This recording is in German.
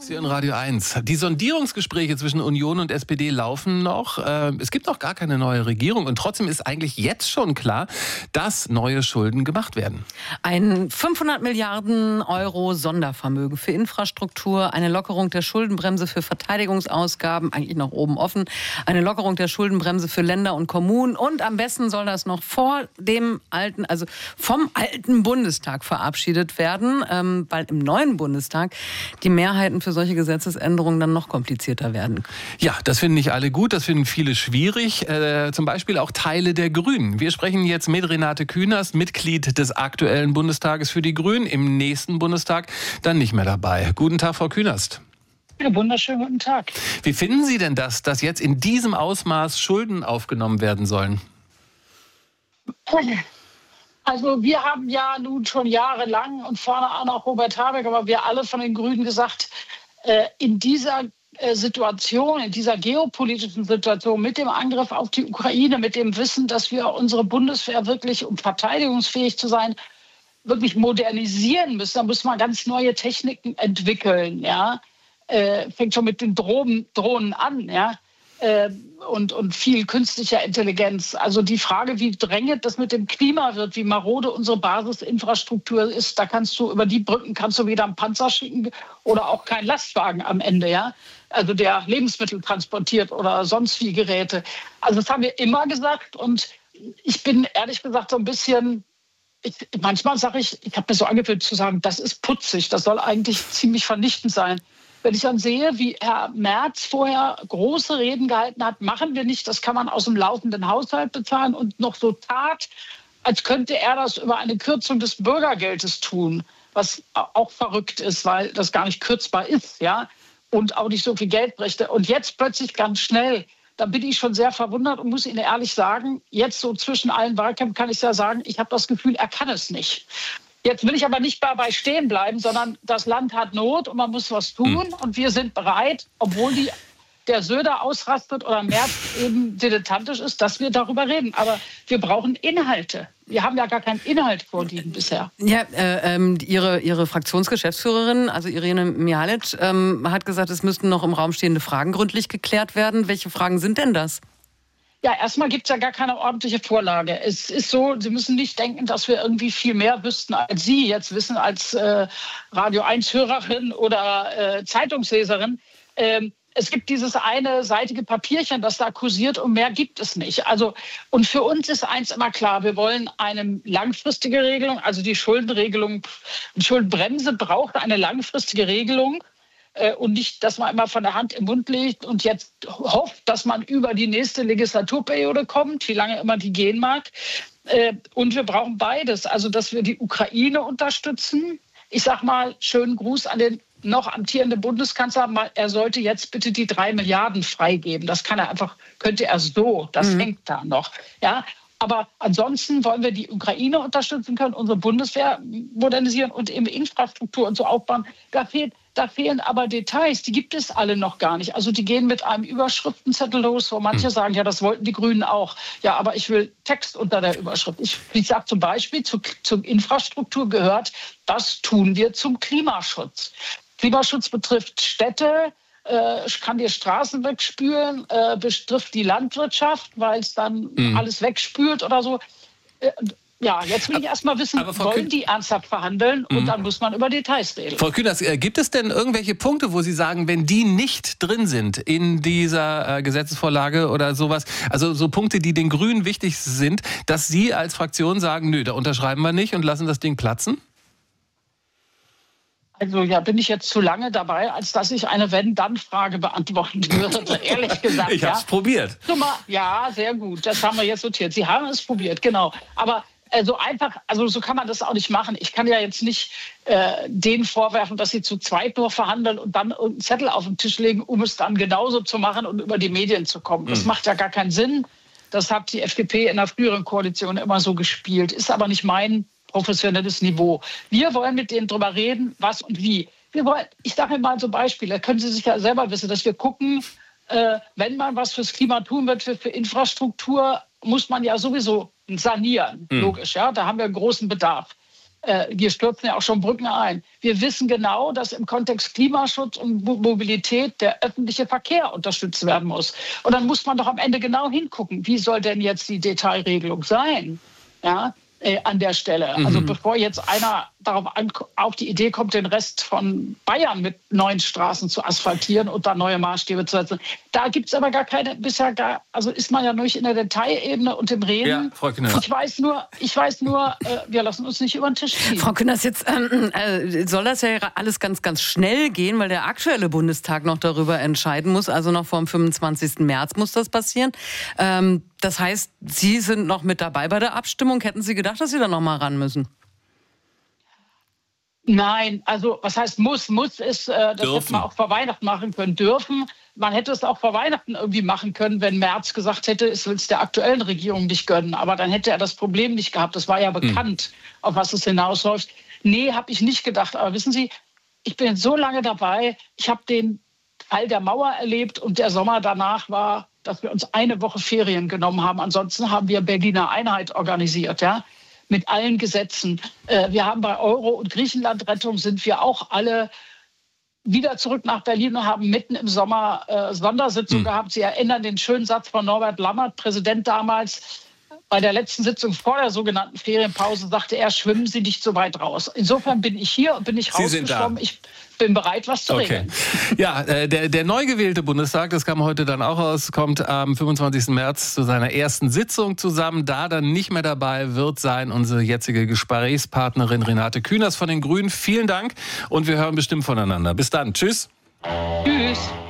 Sie hören Radio 1. Die Sondierungsgespräche zwischen Union und SPD laufen noch. Es gibt noch gar keine neue Regierung und trotzdem ist eigentlich jetzt schon klar, dass neue Schulden gemacht werden. Ein 500 Milliarden Euro Sondervermögen für Infrastruktur, eine Lockerung der Schuldenbremse für Verteidigungsausgaben, eigentlich noch oben offen, eine Lockerung der Schuldenbremse für Länder und Kommunen und am besten soll das noch vor dem alten, also vom alten Bundestag verabschiedet werden, weil im neuen Bundestag die Mehrheiten für solche Gesetzesänderungen dann noch komplizierter werden. Ja, das finden nicht alle gut, das finden viele schwierig, zum Beispiel auch Teile der Grünen. Wir sprechen jetzt mit Renate Künast, Mitglied des aktuellen Bundestages für die Grünen, im nächsten Bundestag dann nicht mehr dabei. Guten Tag, Frau Künast. Ja, wunderschönen guten Tag. Wie finden Sie denn das, dass jetzt in diesem Ausmaß Schulden aufgenommen werden sollen? Also wir haben ja nun schon jahrelang und vorne auch noch Robert Habeck, aber wir alle von den Grünen gesagt, in dieser Situation, in dieser geopolitischen Situation mit dem Angriff auf die Ukraine, mit dem Wissen, dass wir unsere Bundeswehr wirklich, um verteidigungsfähig zu sein, wirklich modernisieren müssen. Da muss man ganz neue Techniken entwickeln. Ja? Fängt schon mit den Drohnen an. Ja? Und viel künstlicher Intelligenz. Also die Frage, wie drängend das mit dem Klima wird, wie marode unsere Basisinfrastruktur ist, da über die Brücken kannst du weder einen Panzer schicken oder auch keinen Lastwagen am Ende, ja. Also der Lebensmittel transportiert oder sonst wie Geräte. Also das haben wir immer gesagt und ich bin ehrlich gesagt so ein bisschen, manchmal sage ich habe mir so angewöhnt zu sagen, das ist putzig, das soll eigentlich ziemlich vernichtend sein. Wenn ich dann sehe, wie Herr Merz vorher große Reden gehalten hat, machen wir nicht, das kann man aus dem laufenden Haushalt bezahlen und noch so tat, als könnte er das über eine Kürzung des Bürgergeldes tun, was auch verrückt ist, weil das gar nicht kürzbar ist, ja, und auch nicht so viel Geld brächte. Und jetzt plötzlich ganz schnell, da bin ich schon sehr verwundert und muss Ihnen ehrlich sagen, jetzt so zwischen allen Wahlkämpfen kann ich ja sagen, ich habe das Gefühl, er kann es nicht. Jetzt will ich aber nicht dabei stehen bleiben, sondern das Land hat Not und man muss was tun. Und wir sind bereit, obwohl der Söder ausrastet oder Merz eben dilettantisch ist, dass wir darüber reden. Aber wir brauchen Inhalte. Wir haben ja gar keinen Inhalt vorliegen bisher. Ja, Ihre Fraktionsgeschäftsführerin, also Irene Mijalic, hat gesagt, es müssten noch im Raum stehende Fragen gründlich geklärt werden. Welche Fragen sind denn das? Ja, erstmal gibt es ja gar keine ordentliche Vorlage. Es ist so, Sie müssen nicht denken, dass wir irgendwie viel mehr wüssten, als Sie jetzt wissen, als Radio 1-Hörerin oder Zeitungsleserin. Es gibt dieses eine seitige Papierchen, das da kursiert und mehr gibt es nicht. Also, und für uns ist eins immer klar, wir wollen eine langfristige Regelung, also die Schuldenbremse braucht eine langfristige Regelung. Und nicht, dass man immer von der Hand im Mund legt und jetzt hofft, dass man über die nächste Legislaturperiode kommt, wie lange immer die gehen mag. Und wir brauchen beides, also dass wir die Ukraine unterstützen. Ich sage mal, schönen Gruß an den noch amtierenden Bundeskanzler. Er sollte jetzt bitte die 3 Milliarden freigeben. Das könnte er so, das hängt da noch. Ja. Aber ansonsten wollen wir die Ukraine unterstützen können, unsere Bundeswehr modernisieren und eben Infrastruktur und so aufbauen. Da fehlen aber Details, die gibt es alle noch gar nicht. Also die gehen mit einem Überschriftenzettel los, wo manche sagen, ja, das wollten die Grünen auch. Ja, aber ich will Text unter der Überschrift. Ich sage zum Beispiel, zur Infrastruktur gehört, das tun wir zum Klimaschutz. Klimaschutz betrifft Städte, kann die Straßen wegspülen, betrifft die Landwirtschaft, weil es dann alles wegspült oder so. Ja, jetzt will ich erst mal wissen, wollen die ernsthaft verhandeln? Und dann muss man über Details reden. Frau Künast, gibt es denn irgendwelche Punkte, wo Sie sagen, wenn die nicht drin sind in dieser Gesetzesvorlage oder sowas, also so Punkte, die den Grünen wichtig sind, dass Sie als Fraktion sagen, nö, da unterschreiben wir nicht und lassen das Ding platzen? Also ja, bin ich jetzt zu lange dabei, als dass ich eine Wenn-Dann-Frage beantworten würde, ehrlich gesagt. Ich habe es probiert. Ja, sehr gut, das haben wir jetzt notiert. Sie haben es probiert, genau. Aber so kann man das auch nicht machen. Ich kann ja jetzt nicht denen vorwerfen, dass sie zu zweit nur verhandeln und dann irgendeinen Zettel auf den Tisch legen, um es dann genauso zu machen und über die Medien zu kommen. Das macht ja gar keinen Sinn. Das hat die FDP in der früheren Koalition immer so gespielt. Ist aber nicht mein professionelles Niveau. Wir wollen mit denen drüber reden, was und wie. Ich sage Ihnen mal so Beispiele, da können Sie sich ja selber wissen, dass wir gucken, wenn man was fürs Klima tun wird, für Infrastruktur, muss man ja sowieso sanieren, logisch. Ja, da haben wir einen großen Bedarf. Wir stürzen ja auch schon Brücken ein. Wir wissen genau, dass im Kontext Klimaschutz und Mobilität der öffentliche Verkehr unterstützt werden muss. Und dann muss man doch am Ende genau hingucken, wie soll denn jetzt die Detailregelung sein? Ja, an der Stelle. Also bevor jetzt einer auf die Idee kommt, den Rest von Bayern mit neuen Straßen zu asphaltieren und da neue Maßstäbe zu setzen. Da gibt es aber also ist man ja nur in der Detailebene und im Reden. Ja, Frau Kühners. Ich weiß nur, wir lassen uns nicht über den Tisch ziehen. Frau Kühners, jetzt soll das ja alles ganz, ganz schnell gehen, weil der aktuelle Bundestag noch darüber entscheiden muss. Also noch vor dem 25. März muss das passieren. Das heißt, Sie sind noch mit dabei bei der Abstimmung. Hätten Sie gedacht, dass Sie da noch mal ran müssen? Nein, also was heißt muss? Muss ist, das hätte man auch vor Weihnachten machen können. Dürfen. Man hätte es auch vor Weihnachten irgendwie machen können, wenn Merz gesagt hätte, es will es der aktuellen Regierung nicht gönnen. Aber dann hätte er das Problem nicht gehabt. Das war ja bekannt, auf was es hinausläuft. Nee, habe ich nicht gedacht. Aber wissen Sie, ich bin so lange dabei. Ich habe den Fall der Mauer erlebt und der Sommer danach war, dass wir uns eine Woche Ferien genommen haben. Ansonsten haben wir Berliner Einheit organisiert, ja, mit allen Gesetzen. Wir haben bei Euro- und Griechenlandrettung sind wir auch alle wieder zurück nach Berlin und haben mitten im Sommer Sondersitzung gehabt. Sie erinnern den schönen Satz von Norbert Lammert, Präsident damals. Bei der letzten Sitzung vor der sogenannten Ferienpause sagte er, schwimmen Sie nicht so weit raus. Insofern bin ich hier und bin nicht rausgeschwommen. Ich bin bereit, was zu regeln. Ja, der neu gewählte Bundestag, das kam heute dann auch raus, kommt am 25. März zu seiner ersten Sitzung zusammen. Da dann nicht mehr dabei wird sein unsere jetzige Gesprächspartnerin Renate Kühners von den Grünen. Vielen Dank und wir hören bestimmt voneinander. Bis dann. Tschüss. Tschüss.